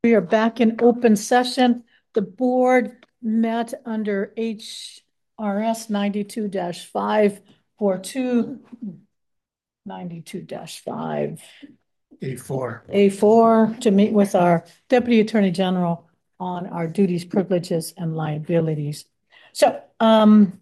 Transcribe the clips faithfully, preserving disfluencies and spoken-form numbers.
We are back in open session. The board met under H R S ninety-two dash five four two, ninety-two dash five. A four. A four to meet with our Deputy Attorney General on our duties, privileges, and liabilities. So, um,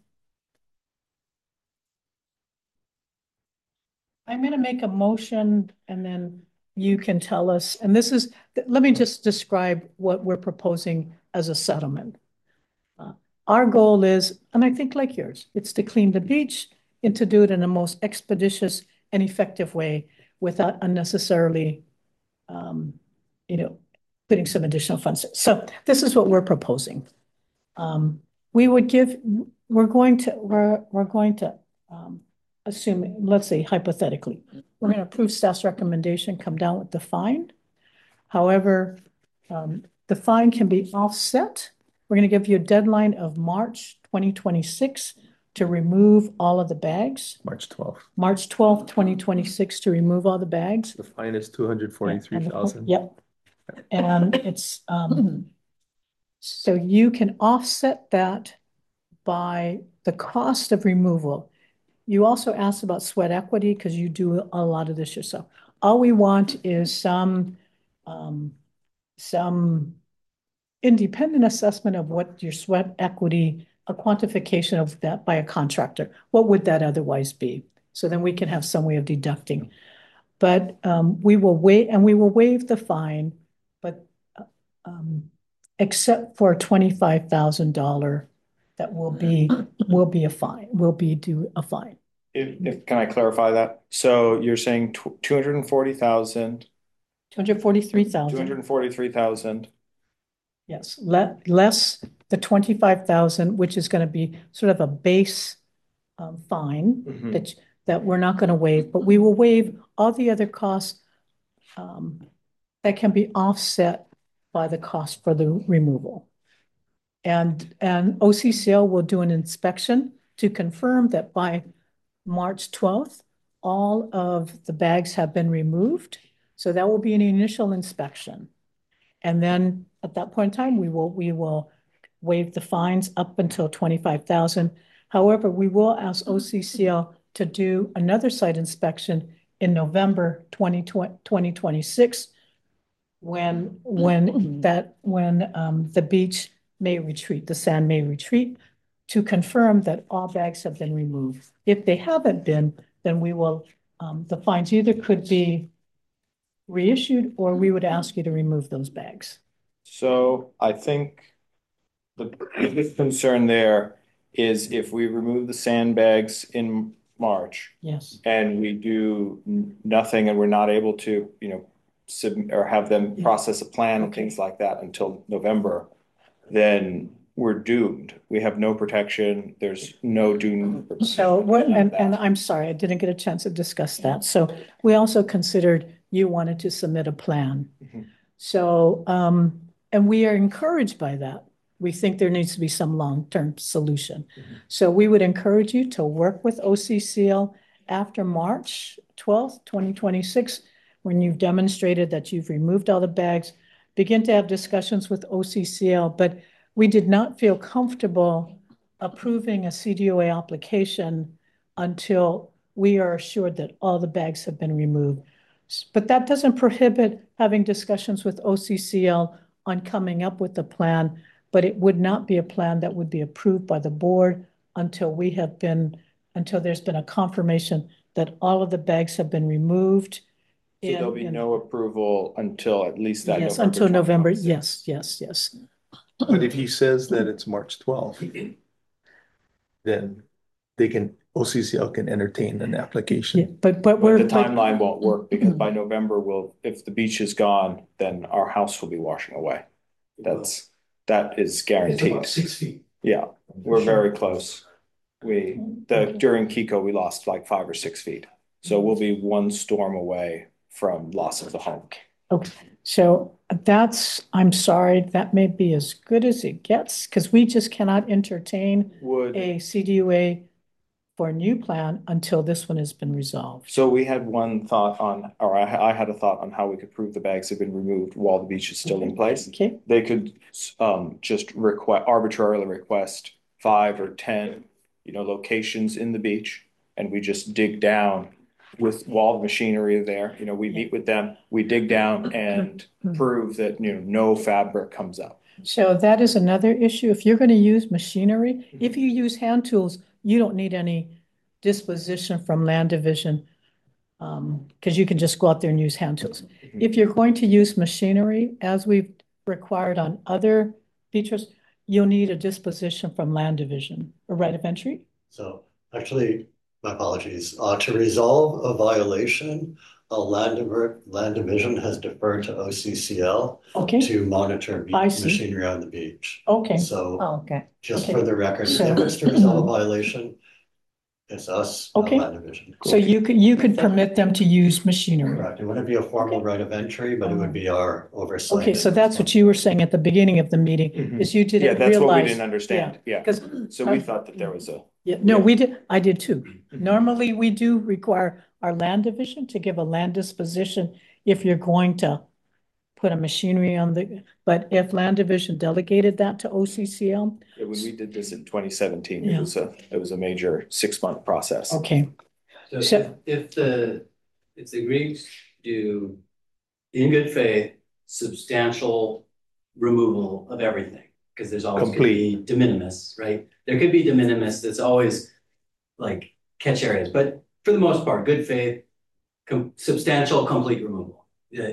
I'm going to make a motion and then you can tell us, and this is, let me just describe what we're proposing as a settlement. Uh, Our goal is, and I think like yours, it's to clean the beach and to do it in the most expeditious and effective way without unnecessarily, um, you know, putting some additional funds. So this is what we're proposing. Um, we would give, we're going to, we're, we're going to, um, assume, let's say hypothetically, we're going to approve staff's recommendation, come down with the fine. However, um, the fine can be offset. We're going to give you a deadline of March twenty twenty-six to remove all of the bags. March twelfth. March twelfth, twenty twenty-six to remove all the bags. The fine is two hundred forty-three thousand. Yep. And it's, um, so you can offset that by the cost of removal. You also asked about sweat equity because you do a lot of this yourself. All we want is some, um, some independent assessment of what your sweat equity, a quantification of that by a contractor. What would that otherwise be? So then we can have some way of deducting. But um, we will wait, and we will waive the fine, but um, except for twenty-five thousand dollars that will be will be a fine, will be due a fine. If, if, can I clarify that? So you're saying two hundred forty thousand, two hundred forty-three thousand. two hundred forty-three thousand. Yes, let less the twenty-five thousand, which is going to be sort of a base um, fine Mhm. that that we're not going to waive, but we will waive all the other costs um, that can be offset by the cost for the removal. And and O C C L will do an inspection to confirm that by March twelfth, all of the bags have been removed. So that will be an initial inspection. And then at that point in time, we will we will waive the fines up until twenty-five thousand. However, we will ask O C C L to do another site inspection in November twenty twenty-six when when that when um, the beach may retreat, the sand may retreat, to confirm that all bags have been removed. If they haven't been, then we will um, the fines either could be reissued, or we would ask you to remove those bags. So I think the biggest concern there is if we remove the sandbags in March Yes. and we do nothing and we're not able to, you know, submit or have them Yeah. process a plan and things like that until November, then we're doomed. We have no protection. There's no doom. So what, and, and I'm sorry, I didn't get a chance to discuss that. So we also considered you wanted to submit a plan. Mhm. So, um, and we are encouraged by that. We think there needs to be some long-term solution. Mhm. So we would encourage you to work with O C C L after March twelfth, twenty twenty-six, when you've demonstrated that you've removed all the bags, begin to have discussions with O C C L, but we did not feel comfortable approving a C D O A application until we are assured that all the bags have been removed. But that doesn't prohibit having discussions with O C C L on coming up with a plan, but it would not be a plan that would be approved by the board until we have been, until there's been a confirmation that all of the bags have been removed. So there'll be no approval until at least that Yes, November until November. twenty twenty-six. Yes, yes, yes. But if he says that it's March twelfth, then they can, O C C L can entertain an Yeah, application. but, but But we're. the but- timeline won't work because by November, we'll, if the beach is gone, then our house will be washing away. That's, that is It's guaranteed. about six feet. Yeah, we're very close. We, the, during Kiko, we lost like five or six feet. So we'll be one storm away from loss of the home. Okay, so that's, I'm sorry, that may be as good as it gets, because we just cannot entertain Would, a C D U A for a new plan until this one has been resolved. So we had one thought on, or I, I had a thought on how we could prove the bags have been removed while the beach is still in place. Okay, They could um just request arbitrarily request five or ten, you know, locations in the beach, and we just dig down with while the machinery are there. You know, we meet with them, we dig down and prove that, you know, no fabric comes up. so that is another issue. If you're going to use machinery, if you use hand tools, you don't need any disposition from land division. Um, because you can just go out there and use hand tools. If you're going to use machinery, as we've required on other features, you'll need a disposition from land division, a right of entry. So actually, my apologies, uh, to resolve a violation, a land, diver- land division has deferred to O C C L Okay, to monitor I beach see. machinery on the beach. okay, So Oh, okay. just Okay. for the record, So- if it's to resolve a violation, it's us, not Okay. land division. so you could, you could permit them to use machinery. Correct. It wouldn't be a formal Okay. right of entry, but it would be our oversight. Okay, so that's what you were saying at the beginning of the meeting, Mhm. is you Yeah, didn't that's what we realize. didn't understand. Yeah. Because, So we thought that there was a, yeah, no, we did, I did too. Mm-hmm. Normally, we do require our land division to give a land disposition if you're going to put a machinery on the, but if land division delegated that to O C C L, when we did this in twenty seventeen, it Yeah. was a, it was a major six month process. okay, So So- if, if the, if the Greeks do, in good faith, substantial removal of everything, because there's always gonna be de minimis, right? There could be de minimis that's always like catch areas, but for the most part, good faith, com- substantial, complete removal. Yeah.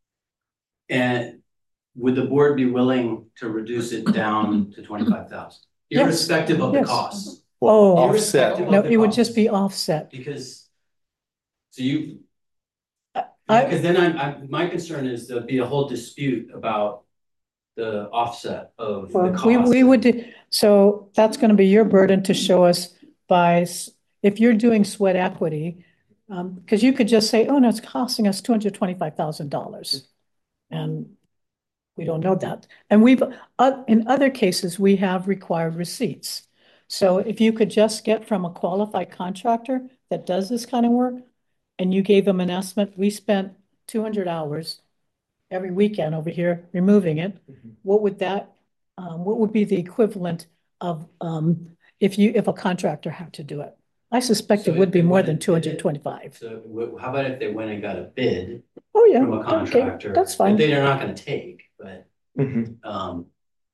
And would the board be willing to reduce it down to twenty-five thousand? Yes. Irrespective of the Yes. costs, Well, Oh. offset, Irrespective no, of the it would just be costs. offset. Because, so you, I- because then I'm, I'm, my concern is there'll be a whole dispute about the offset of the Well, cost. we, we would, do- so that's gonna be your burden to show us by, s- if you're doing sweat equity, um, because you could just say, oh, no, it's costing us two hundred twenty-five thousand dollars. And we don't know that. And we've, uh, in other cases, we have required receipts. So if you could just get from a qualified contractor that does this kind of work, and you gave them an estimate, we spent two hundred hours every weekend over here removing it. Mhm. What would that, um, what would be the equivalent of, um, if you, if a contractor had to do it? I suspect So it would if be they more went than and two did hundred it- twenty-five. So wh- how about if they went and got a bid Oh, yeah, from a okay, contractor? that's That fine. they're not gonna take, but, Mhm. um.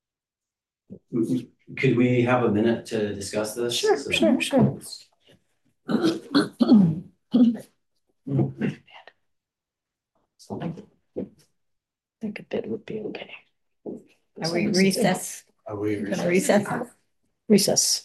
w- w- Could we have a minute to discuss this? Sure, So- sure, sure. I think a bid would be okay. Are we recess? Are we? Gonna recess? Recess.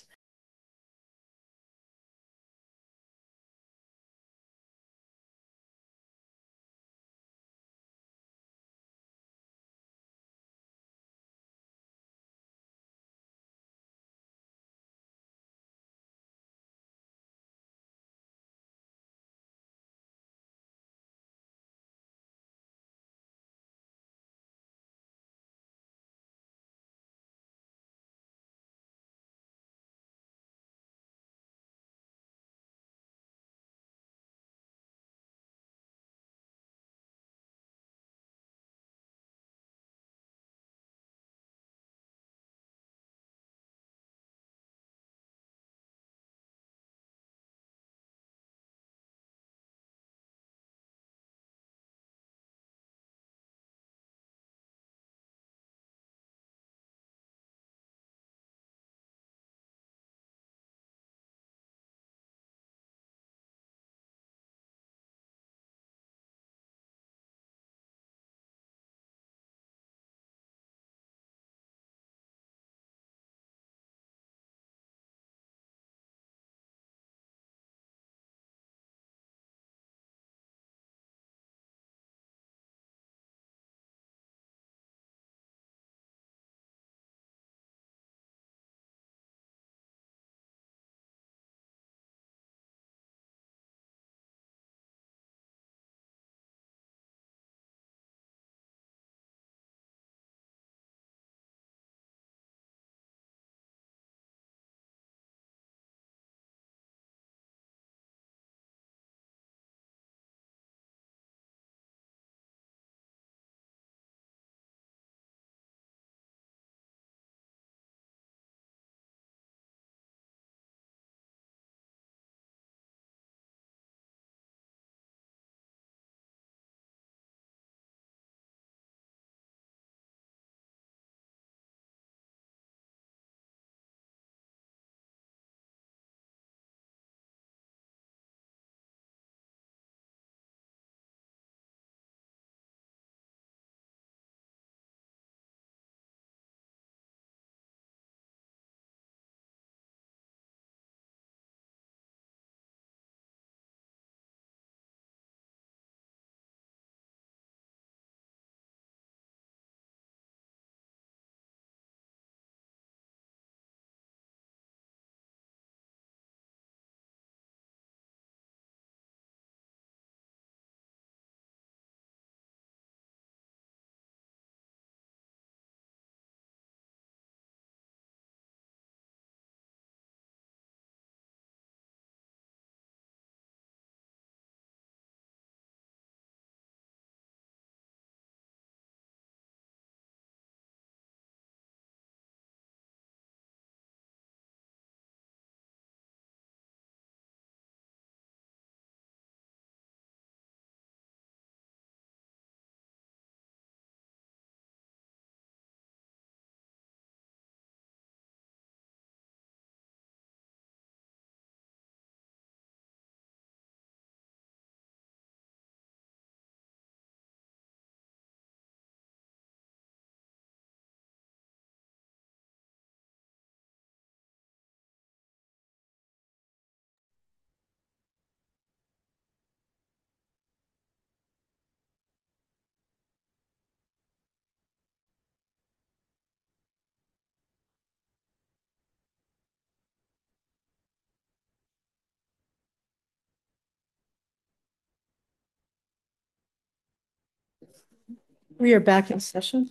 We are back in session.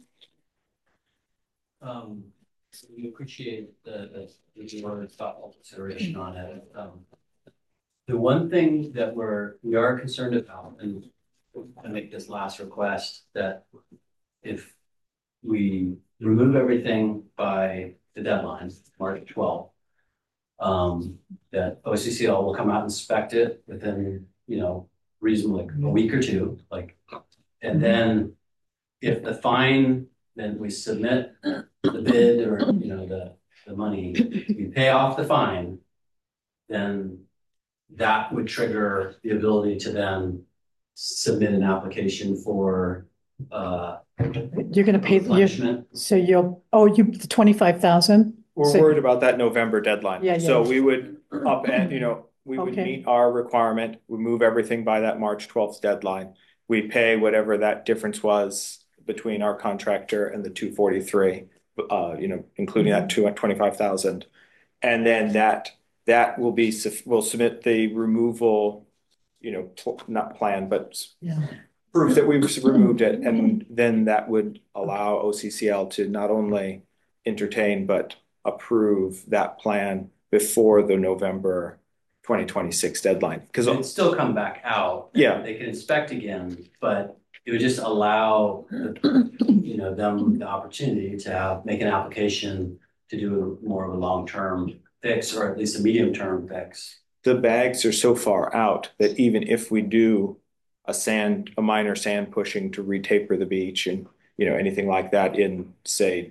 Um, we appreciate the, the, the more thoughtful consideration on it. Um, the one thing that we're, we are concerned about, and I make this last request, that if we remove everything by the deadline, March twelfth, um, that O C C L will come out and inspect it within, you know, reasonably like a week or two, like, and then if the fine, then we submit the bid or, you know, the, the money, we pay off the fine, then that would trigger the ability to then submit an application for, uh, You're gonna pay, you replenishment. so you'll, oh, you, the twenty-five thousand? We're So- worried about that November deadline. Yeah, yeah. So we would up and, you know, we would Okay. meet our requirement, we move everything by that March twelfth deadline. We pay whatever that difference was between our contractor and the two forty-three, uh, you know, including that two, twenty-five thousand. And then that, that will be, suf- we'll submit the removal, you know, pl- not plan, but Yeah. proof that we've removed it, and then that would allow O C C L to not only entertain, but approve that plan before the November twenty twenty-six deadline. Because It'd still come back out. and Yeah. They can inspect again, but it would just allow, the, you know, them the opportunity to have, make an application to do more of a long-term fix, or at least a medium-term fix. the bags are so far out that even if we do a sand, a minor sand pushing to retaper the beach and, you know, anything like that in, say,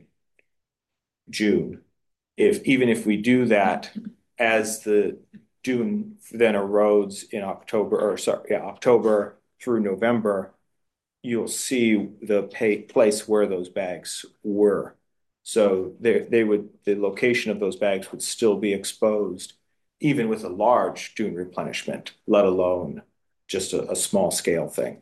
June, if, even if we do that, as the dune then erodes in October, or sorry, yeah, October through November, you'll see the pay, place where those bags were. So they, they would, the location of those bags would still be exposed, even with a large dune replenishment, let alone just a, a small scale thing.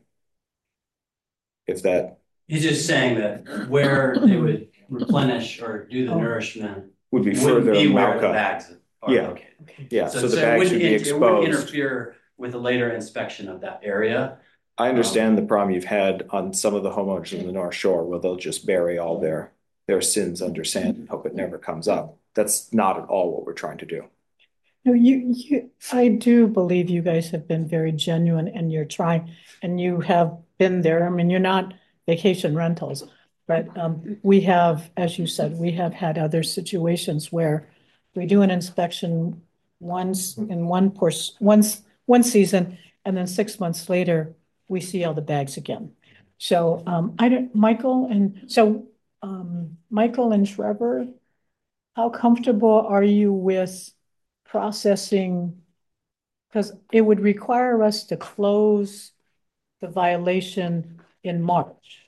If that He's just saying that where they would replenish or do the Oh. nourishment would be wouldn't further be where the Malca. bags are Yeah. located. Yeah, so, So, the so it bags wouldn't, would be in- it wouldn't exposed. interfere with a later inspection of that area. I understand the problem you've had on some of the homeowners in the North Shore where they'll just bury all their, their sins under sand and hope it never comes up. That's not at all what we're trying to do. No, you, you, I do believe you guys have been very genuine and you're trying, and you have been there. I mean, you're not vacation rentals, but um, we have, as you said, we have had other situations where we do an inspection once in one portion, once, one season, and then six months later, we see all the bags again. So um, I don't, Michael, and so um, Michael and Trevor, how comfortable are you with processing? Because it would require us to close the violation in March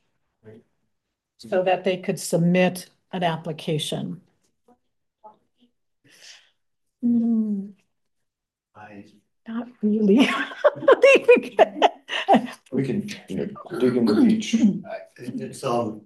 so that they could submit an application. Hmm, I, not really. We can, you know, dig in the beach. I, it's, um,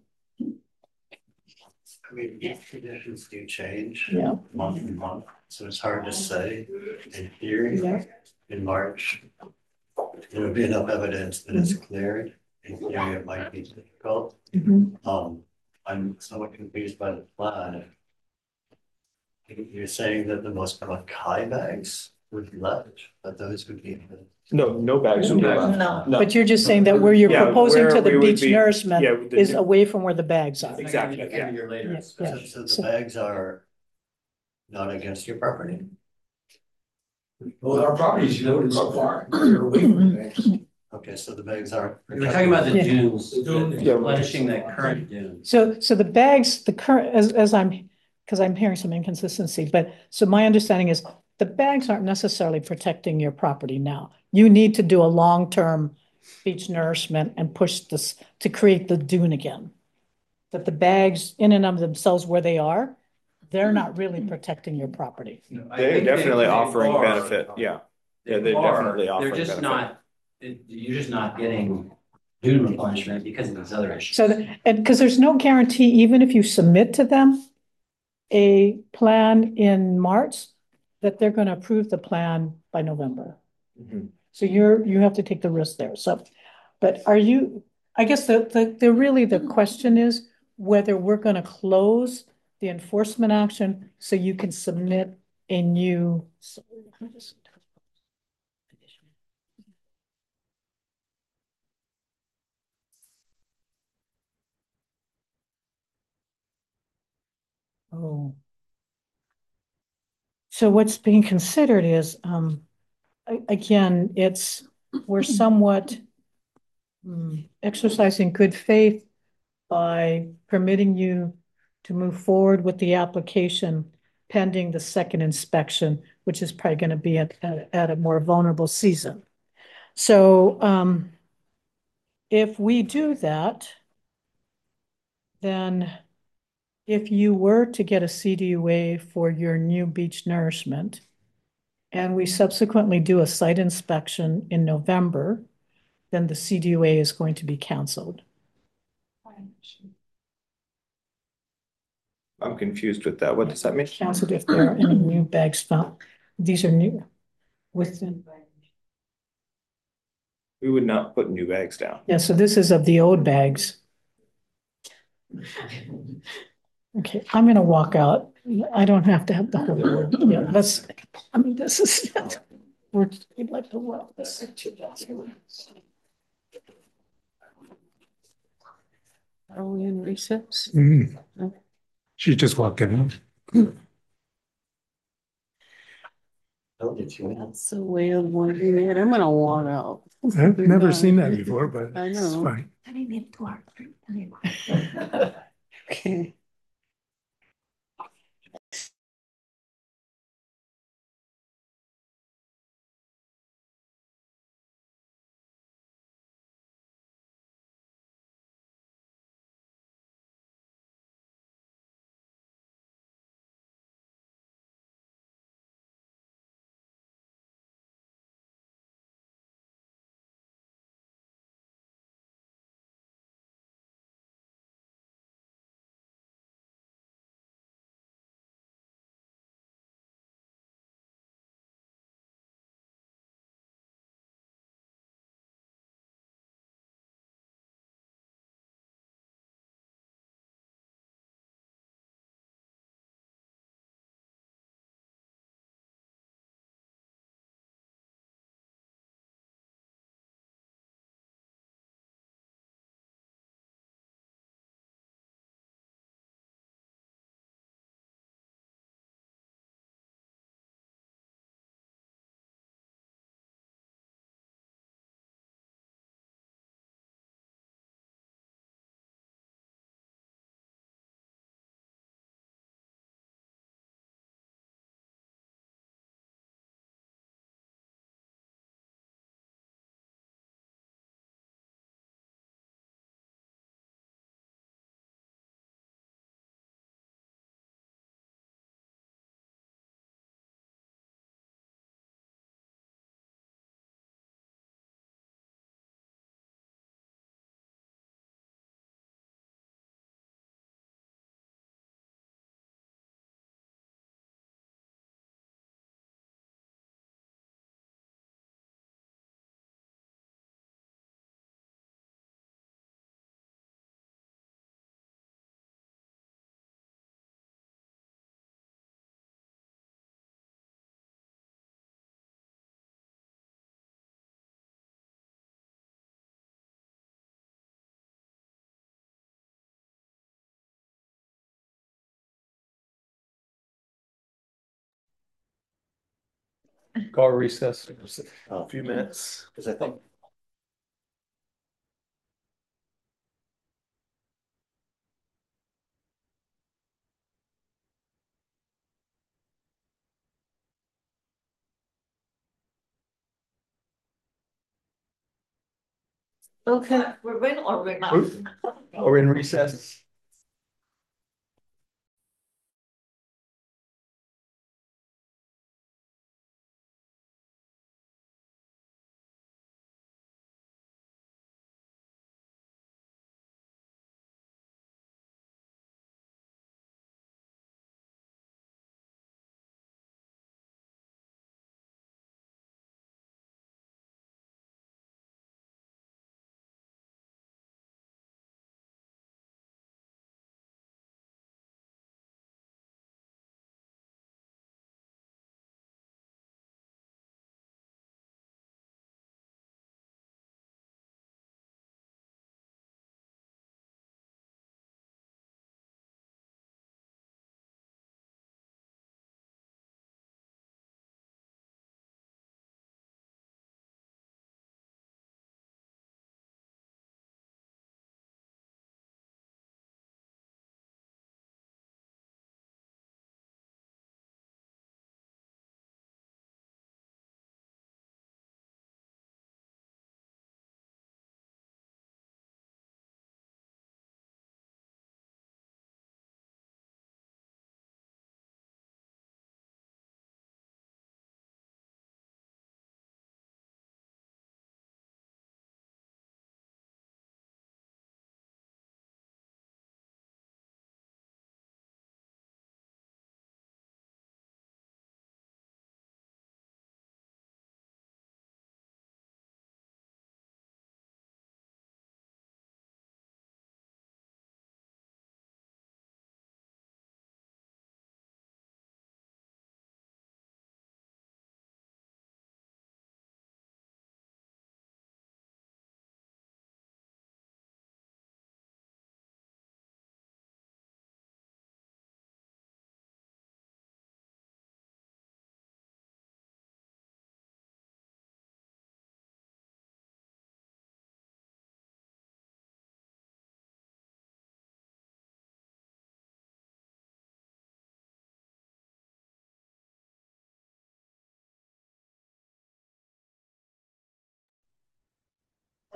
I mean, conditions do change Yeah. month to month, so it's hard to say. In theory, Yeah. in March, there would be enough evidence that it's cleared. In theory, it might be difficult. Mhm. Um, I'm somewhat confused by the plan. You're saying that the most common Kai bags would be left, but those would be. No, no bags would be left. No. No. But you're just saying that where you're Yeah, proposing where to we the would beach be- nourishment yeah, the- is away from where the bags are. Exactly, It's yeah. gonna be your later Yeah, inspection. So, so So- the bags are not against your property? Well, our properties, you know, so far, you're away from the banks. Okay, so the bags aren't. We're talking about the Yeah. dunes, The dunes. Yeah. replenishing the current dunes. So, so the bags, the current, as, as I'm, because I'm hearing some inconsistency, but so my understanding is the bags aren't necessarily protecting your property now. You need to do a long-term beach nourishment and push this to create the dune again. That the bags in and of themselves where they are, they're not really protecting your property. I They're think definitely they offering are. benefit, yeah. Yeah, They they're are. definitely offering They're just benefit. not, it- you're just not getting dune replenishment because of these other issues. So, that- and because there's no guarantee, even if you submit to them a plan in March, that they're going to approve the plan by November. Mhm. So you're, you have to take the risk there. So, but are you, I guess the, the, the really the question is whether we're gonna close the enforcement action so you can submit a new. Oh. So what's being considered is, um, a- again, it's, we're somewhat hmm, exercising good faith by permitting you to move forward with the application pending the second inspection, which is probably going to be at, at, at a more vulnerable season. So, um, if we do that, then if you were to get a C D U A for your new beach nourishment, and we subsequently do a site inspection in November, then the C D U A is going to be canceled. I'm confused with that. What does that mean? Canceled if there are any new bags found. These are new within. We would not put new bags down. Yeah, so this is of the old bags. Okay, I'm gonna walk out. I don't have to have the whole word. Yeah, let's, I mean, this is, we're, we'd like to, well, this is too bad. Are we in recess? Mm. She just walked in. Oh, did you? That's the way of working it. I'm gonna walk out. I've never seen that before, but I it's know. fine. Okay. Call recess, a few minutes. Because I think Okay. We're in or we're not? Or in recess.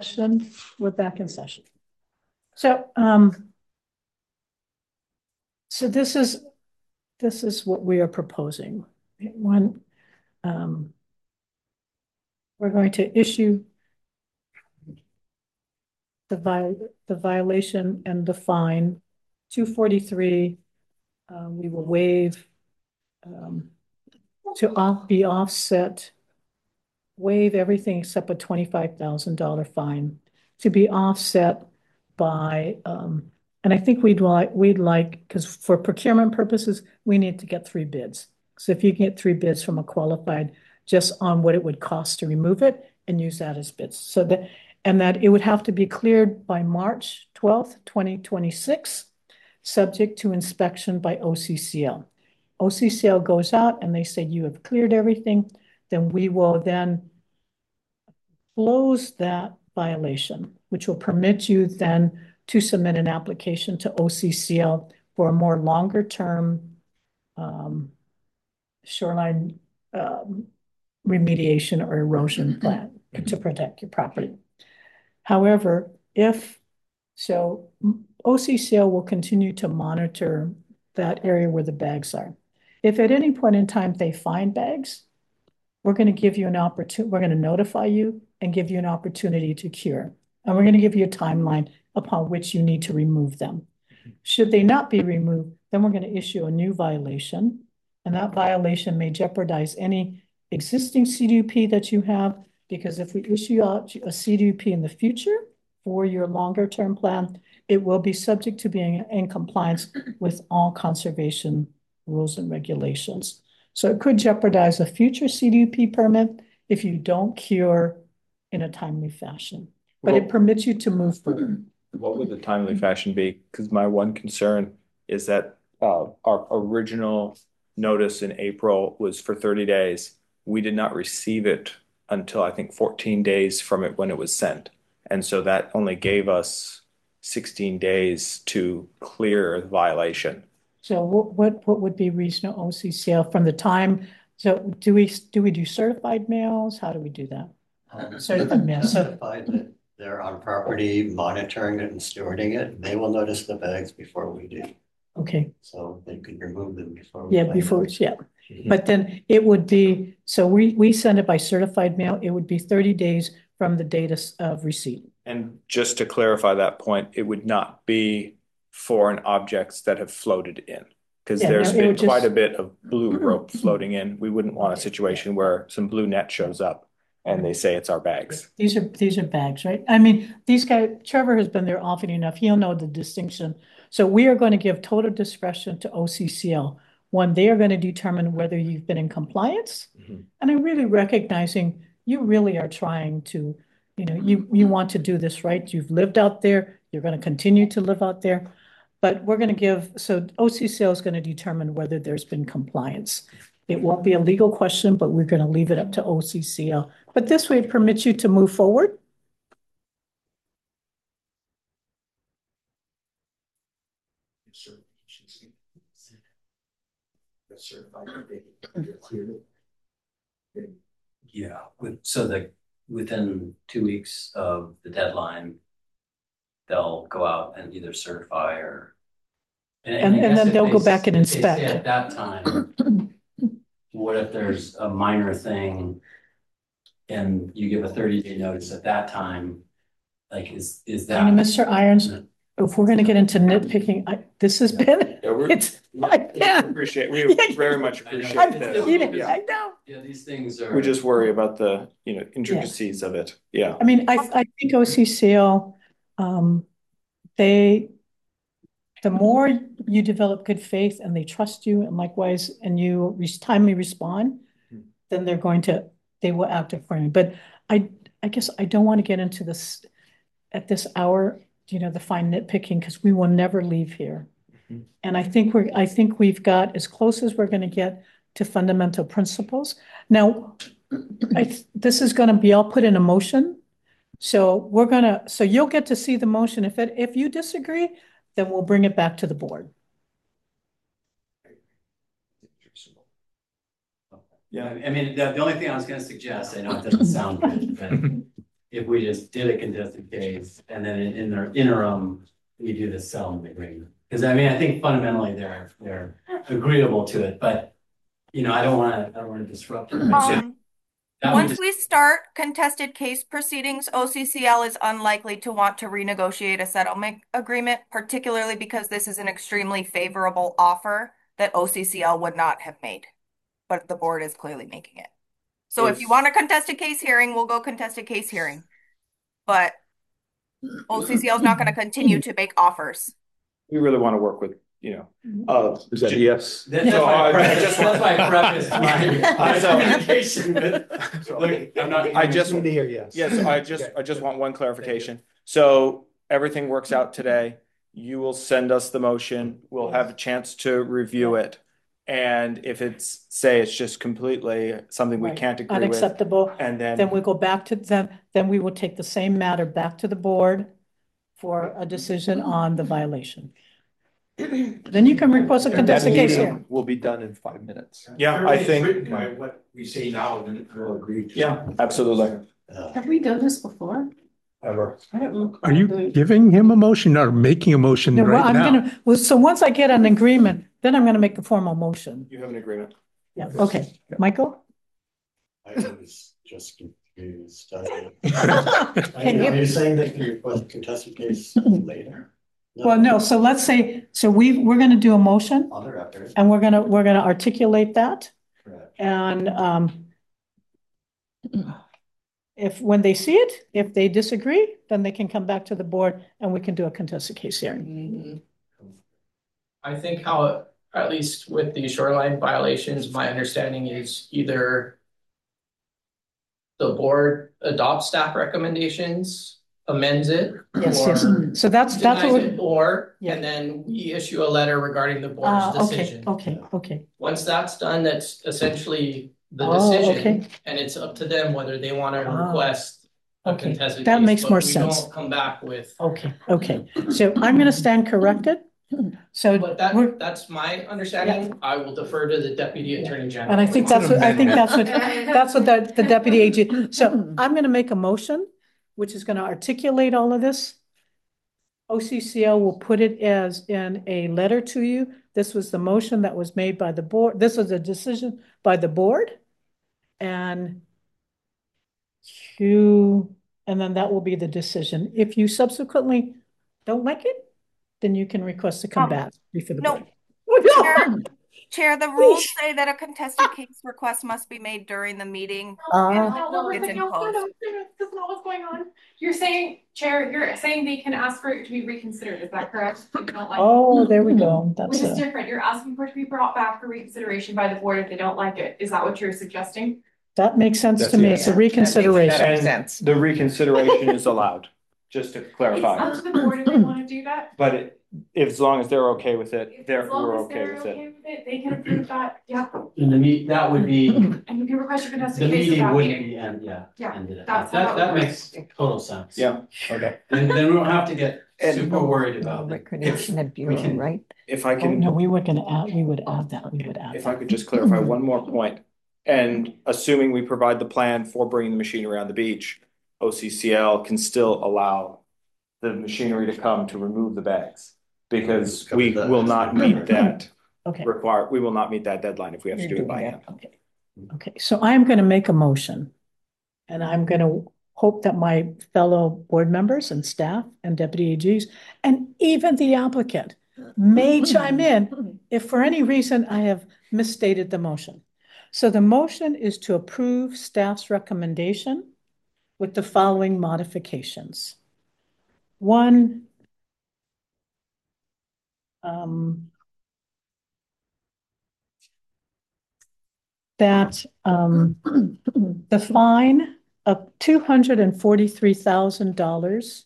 Session, we're back in session. So, um, so this is, this is what we are proposing. One, um, we're going to issue the vi the violation and the fine, two forty-three. Uh, we will waive, um, to off, be offset, waive everything except a twenty-five thousand dollar fine to be offset by, um, and I think we'd like, we'd like, because for procurement purposes, we need to get three bids. So if you can get three bids from a qualified, just on what it would cost to remove it and use that as bids. So that, and that it would have to be cleared by March twelfth, twenty twenty-six, subject to inspection by O C C L. O C C L goes out and they say, you have cleared everything, then we will then close that violation, which will permit you then to submit an application to O C C L for a more longer term um, shoreline um, remediation or erosion plan to protect your property. However, if so, O C C L will continue to monitor that area where the bags are. If at any point in time they find bags, we're going to give you an opportunity, we're going to notify you and give you an opportunity to cure. And we're going to give you a timeline upon which you need to remove them. Should they not be removed, then we're going to issue a new violation. And that violation may jeopardize any existing C D P that you have, because if we issue out a C D P in the future for your longer term plan, it will be subject to being in compliance with all conservation rules and regulations. So it could jeopardize a future C D P permit if you don't cure in a timely fashion, but Well, it permits you to move forward. what would the timely fashion be? Because my one concern is that uh, our original notice in April was for thirty days. We did not receive it until I think fourteen days from it when it was sent. And so that only gave us sixteen days to clear the violation. So what, what, what would be reasonable O C C L from the time? So do we, do we do certified mails? How do we do that? Um, Certified mail. So, Certified that they're on property, monitoring it and stewarding it. They will notice the bags before we do. okay. So they could remove them before. we Yeah, claim before, them. yeah. But then it would be, so we, we send it by certified mail. It would be thirty days from the date of, of receipt. And just to clarify that point, it would not be foreign objects that have floated in. Because Yeah, there's no, it been would just- quite a bit of blue rope floating in. We wouldn't want a situation where some blue net shows up and they say it's our bags. These are, these are bags, right? I mean, these guys, Trevor has been there often enough. He'll know the distinction. So we are going to give total discretion to O C C L. One, they are going to determine whether you've been in compliance. Mhm. And I'm really recognizing you really are trying to, you know, you, you want to do this right. You've lived out there. You're going to continue to live out there. But we're going to give, so O C C L is going to determine whether there's been compliance. It won't be a legal question, but we're going to leave it up to O C C L. But this way it permits you to move forward. Yeah, with, so the, within two weeks of the deadline, they'll go out and either certify or. And- I and guess then if they'll they go s- back and if they say inspect. At that time, what if there's a minor thing and you give a thirty day notice at that time? Like, is, is that? And Mister Irons, if we're going to get into nitpicking, I, this has been, Yeah, we're- it's, I can't. Appreciate, we very much appreciate I'm that. eating, Yeah. I know. Yeah, these things are. We just worry about the, you know, intricacies of it. Yeah. I mean, I, I think O C C L, um, they, the more you develop good faith and they trust you and likewise, and you re- timely respond, then they're going to, they will act accordingly. But I, I guess I don't want to get into this at this hour, you know, the fine nitpicking, because we will never leave here. Mhm. And I think we're, I think we've got as close as we're going to get to fundamental principles. Now, I, this is going to be, I'll put in a motion. So we're gonna, so you'll get to see the motion. If it, if you disagree, then we'll bring it back to the board. Yeah, I mean, the, the only thing I was gonna suggest, I know it doesn't sound good, but if we just did a contested case and then in, in the interim, we do the settlement agreement. Because I mean, I think fundamentally they're, they're agreeable to it, but, you know, I don't wanna, I don't wanna disrupt. it. Um, That would once just- we start contested case proceedings, O C C L is unlikely to want to renegotiate a settlement agreement, particularly because this is an extremely favorable offer that O C C L would not have made, but the board is clearly making it. So if you If- want a contested case hearing, we'll go contested case hearing. But O C C L is not going to continue to make offers. We really want to work with, you know, uh, Is that a ju- yes? That- That's So, my I- preface, just- that's my preface, my, my So- communication with, look, I'm not. I just- Need to hear yes. Yes, I just, I just want one clarification. So everything works out today. You will send us the motion. We'll have a chance to review it. And if it's, say it's just completely something we Right. can't agree with, Unacceptable. and Then then, we go back to them, then we will take the same matter back to the board for a decision on the violation. Then you can request a And that contested case meeting hearing. will be done in five minutes. yeah, I Everything's think, written by what we say now, then we'll agree. to. yeah, absolutely. Uh, Have we done this before? Ever. I don't know. Are you giving him a motion or making a motion No, well, right I'm now? gonna, well, so once I get an agreement, then I'm gonna make a formal motion. You have an agreement. Yeah, okay. Michael? I was just confused. I- Can Are you- you saying that you request a contested case later? Well, no, so let's say, so we, we're gonna do a motion On the record, and we're gonna, we're gonna articulate that. correct. And, um, if, when they see it, if they disagree, then they can come back to the board and we can do a contested case hearing. I think how, at least with the shoreline violations, my understanding is either the board adopts staff recommendations, amends it, Yes, yes. or So that's, that's denies what, it, we- or, Yeah. and then we issue a letter regarding the board's uh, okay, decision. okay, okay. Once that's done, that's essentially the Oh, decision, okay. and it's up to them whether they want to Ah, request a okay. contested That case, makes but more we sense. don't come back with, Okay, okay. So I'm gonna stand corrected. So but we're, that, that's my understanding. I will defer to the deputy attorney general. and I think that's what, I think that's what, that's what the, the deputy A G, so I'm gonna make a motion, which is gonna articulate all of this. O C C L will put it as in a letter to you. This was the motion that was made by the board. This was a decision by the board. And you, and then that will be the decision. If you subsequently don't like it, then you can request to come Um, back before the no. board. Chair, Chair, the rules say that a contested case request must be made during the meeting. Uh, No, it's in no, no, closed. no, no, that's not what's going on. You're saying, Chair, you're saying they can ask for it to be reconsidered, is that correct? If they don't like it? Oh, there we go. That's Which is it. different, you're asking for it to be brought back for reconsideration by the board if they don't like it, is that what you're suggesting? That makes sense That's to me. it. It's a reconsideration. And the reconsideration is allowed, just to It's clarify. up to the board if they wanna do that. But it- if, as long as they're okay with it, If- they're, As long we're as okay they're with okay it. with it, they can approve that, yeah, In the meet, that would be, and you can request your the contested case at meeting that wouldn't meeting. be, end. yeah. Yeah, ended at that's that. how That, it that works. makes total sense. Yeah, okay. Then, then we don't have to get And- super worried about it. Recreation and we Bureau, can- right? If I Oh, can. no, we were gonna add, we would add that. We would add If I that. could just clarify one more point, and assuming we provide the plan for bringing the machinery on the beach, O C C L can still allow the machinery to come to remove the bags, because we will not meet that Okay. require, we will not meet that deadline if we have to do it by hand. Okay, okay, so I'm gonna make a motion. And I'm gonna hope that my fellow board members and staff and deputy A Gs and even the applicant may chime in if for any reason I have misstated the motion. So the motion is to approve staff's recommendation with the following modifications. One, um, that um, the fine of two hundred and forty-three thousand dollars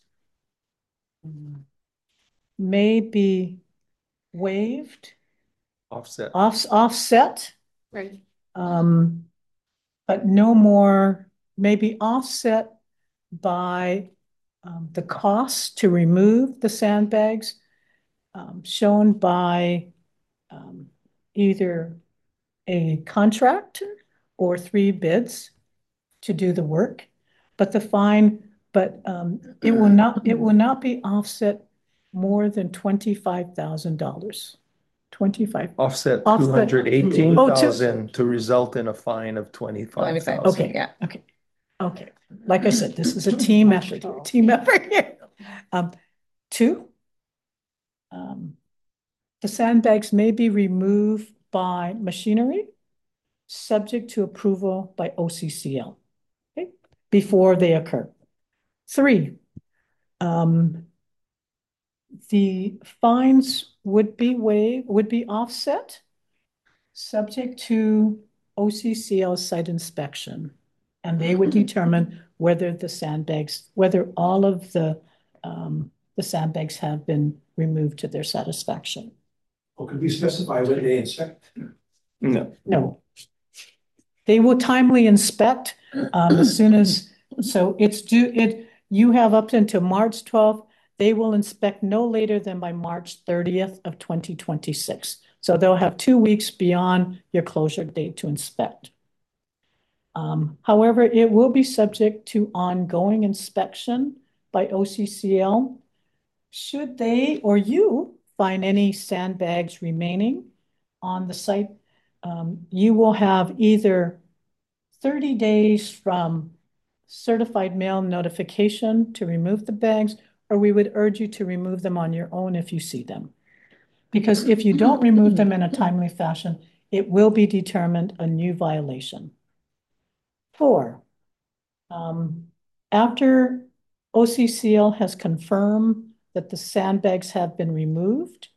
may be waived, Offset. off, offset, Right. um, but no more, may be offset by um, the cost to remove the sandbags um, shown by um, either a contract or three bids to do the work, but the fine but um, it will not, it will not be offset more than twenty-five thousand dollars. Twenty-five. Offset Offset- two hundred eighteen Oh, two- thousand to result in a fine of twenty-five thousand. Okay, Yeah. okay, okay. Like I said, this is a team effort, here, team effort here. Um, two. Um, the sandbags may be removed by machinery, subject to approval by O C C L, okay, before they occur. Three, um, the fines would be waived, would be offset, subject to O C C L site inspection. And they would determine whether the sandbags, whether all of the, um, the sandbags have been removed to their satisfaction. Or could we specify when they inspect? No. No. They will timely inspect, um, as soon as, so it's due, it, you have up until March twelfth. They will inspect no later than by March thirtieth of twenty twenty-six. So they'll have two weeks beyond your closure date to inspect. Um, however, it will be subject to ongoing inspection by O C C L. Should they or you find any sandbags remaining on the site, um, you will have either thirty days from certified mail notification to remove the bags, or we would urge you to remove them on your own if you see them. Because if you don't remove them in a timely fashion, it will be determined a new violation. Four, um, after O C C L has confirmed that the sandbags have been removed,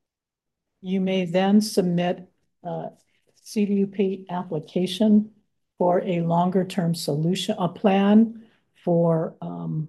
you may then submit a C D U P application for a longer term solution, a plan for um,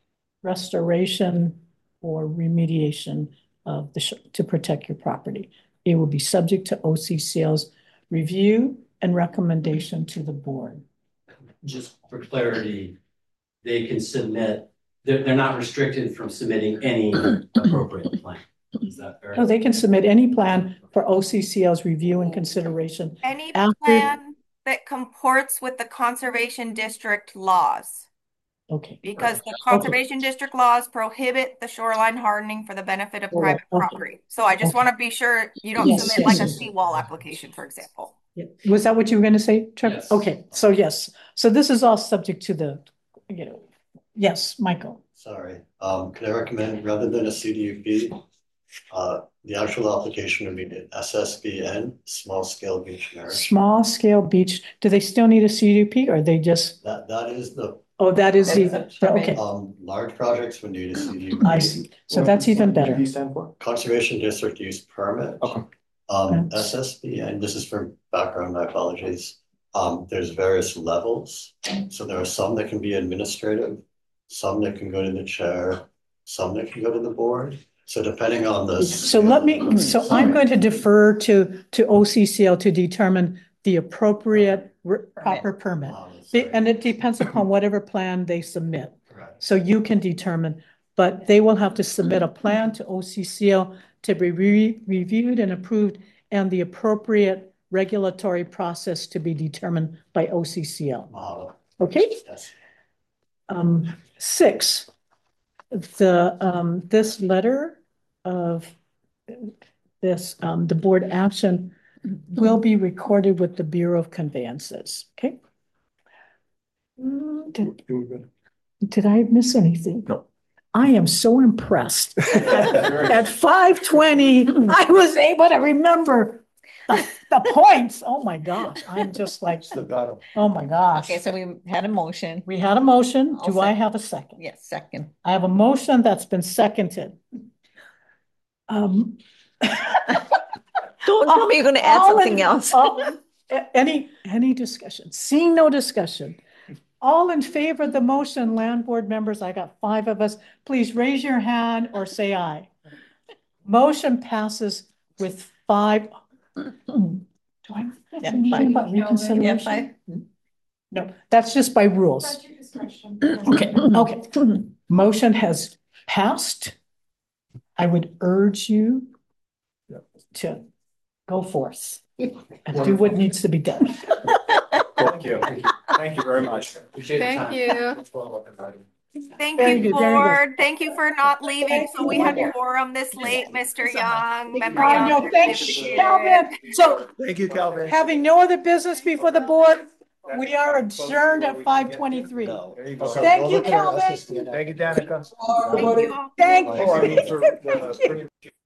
restoration or remediation of the sh to protect your property. It will be subject to O C C L's review and recommendation to the board. Just for clarity, they can submit, they're, they're not restricted from submitting any appropriate plan. Is that fair? No, they can submit any plan for O C C L's review and consideration. Any after- plan that comports with the conservation district laws. Okay. Because the conservation district laws prohibit the shoreline hardening for the benefit of Oh, private okay. property. So I just Okay. want to be sure you don't Yes, submit yes, like a yes. seawall application, for example. Yeah. Was that what you were going to say, Trevor? Yes. Okay, so yes, so this is all subject to the, you know, yes, Michael. Sorry, um, could I recommend, rather than a C D U P, uh, the actual application would be the S S B N, small scale beach nourishment. Small scale beach, do they still need a C D U P or they just, That, that is the, oh, that is the, the- okay, um, large projects would need a C D U P. I see. So that's even better. What do you stand for? Conservation District Use Permit. Okay. Um, Okay. S S B N, this is for background, my apologies. Um, there's various levels. So there are some that can be administrative, some that can go to the chair, some that can go to the board. So depending on the. So let me, so I'm going to defer to, to O C C L to determine the appropriate r- proper permit. Um, Be- And it depends upon whatever plan they submit. Correct. So you can determine, but they will have to submit a plan to O C C L to be re- reviewed and approved, and the appropriate regulatory process to be determined by O C C L. Model. Okay? Yes. Um, six, the, um, this letter of this, um, the board action will be recorded with the Bureau of Conveyances, okay? Mm, Did, did I miss anything? No. I am so impressed. At five twenty, I was able to remember the, the points. Oh my gosh, I'm just like, Still got 'em. oh my gosh. Okay, so we had a motion. We had a motion. I'll Do I sec- have a second? Yes, second. I have a motion that's been seconded. Um. Don't tell me you're gonna add all in- something else. all- a- Any, any discussion? Seeing no discussion. All in favor of the motion, land board members, I got five of us. Please raise your hand or say aye. Motion passes with five. Do I? Yeah, Anything five. about Yeah, reconsideration? five. No, that's just by rules. That's your discretion. Okay, okay. Motion has passed. I would urge you to go forth and do what needs to be done. Thank you. Thank you very much. Thank you. Thank Very you, good, very good. board. Thank you for not leaving, Thank so you, we had Wanda. quorum this late, Mister Young. Member I Young, know, I thanks, appreciate Calvin. it. So Thank you, Calvin. having no other business before the board, we are adjourned at five twenty-three. There you go. Thank you, Calvin. Thank you, Danica. Thank you all. Thank Oh, I mean, for the-